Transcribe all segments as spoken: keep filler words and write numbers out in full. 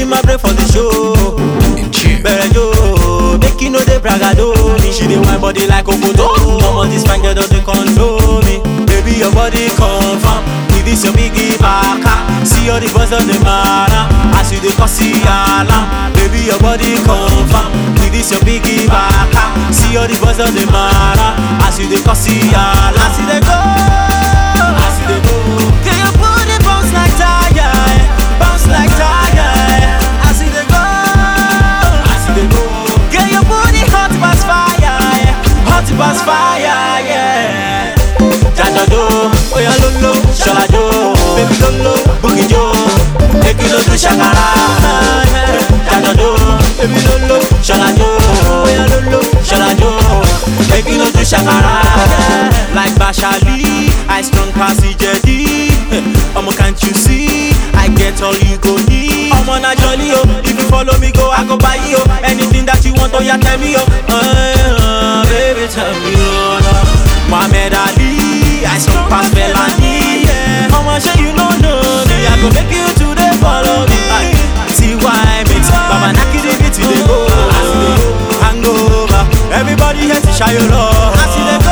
my brain for the show. Better yo, make you know they bragado me. She dey wine body like Okoto. Some of this fine girl don't control me. Baby, your body confirm. With this your biggie baka. See all the boys on the matter. As you dey cause the alarm. Baby, your body confirm. With this your biggie baka. See all the boys on the matter. As you dey cause the alarm. As you dey go, as you dey go. Can you put it bounce like tire? Bounce like tire. As you dey go, as you dey go. Can you put it hot past fire? Hot past fire, yeah. Jajado, oya lolo, shalajo, baby lolo, boogie jo, take you to shakara. Jajado, baby lolo, shalajo, oya lolo, shalajo, take you to shakara. Like Bashali, I strong pass the jetty. Omo, can't you see? I get all you go need. Omo na jolly oh, if you follow me go, I go buy you. Anything that you want, oh yeah, tell me oh. Uh, baby, tell me oh. No. Muhammad Ali, I strong pass Melanie. Omo, sure you know no, no. I go make you today follow me. Aye. See why me? Baba Naki the beat they go. Hangover, everybody here to show your love. I see them go.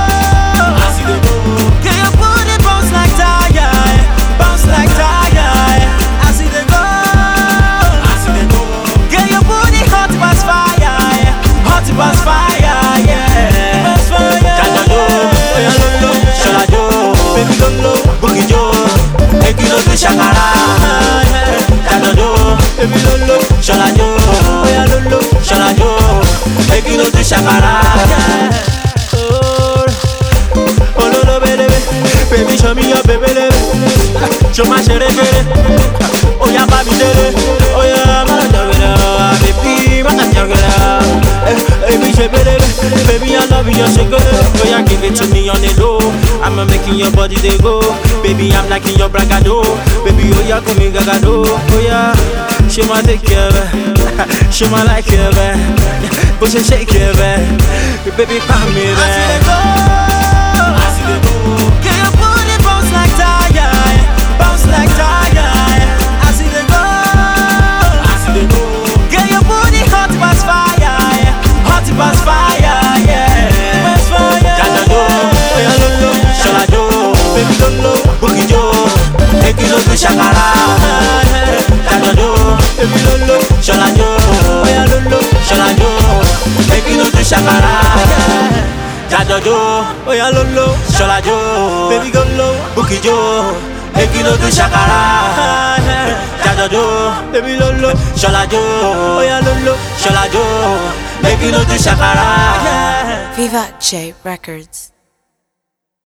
Pass fire, yeah. Pass fire. Jajado, oya lolo, shalajo, baby lolo, boogie jo, take you to shakara. Jajado, baby lolo, shalajo, oya lolo, shalajo, take you to shakara. Oh, oh lolo, baby, baby, show me your baby, show my shere shere. Oya baby, oya mara baby, mara baby, I love you, shake it. Oh yeah, give it to me on the low. I'm making your body they go. Baby, I'm liking your bragado. Baby, oh yeah, come here, gagado. Oh yeah, she might take care of it. She might like it, but she shake it, baby, come here. I see the go, I see the go. Can you put it bounce like tire? Bounce like tire. I see the go, I see the go. Can you put it hot past fire? Hot past fire, yeah. Past fire. Jajado, oya lolo, shalajo, baby lolo, boogie jo, take you to shakara. Jajado, baby lolo, shalajo, oya lolo, shalajo, take you to shakara. Jajado, oya lolo, shalajo, baby lolo, boogie jo, take you to shakara. Jajado, baby lolo, shalajo, oya lolo, shalajo. Make you know to shakara. Viva J Records.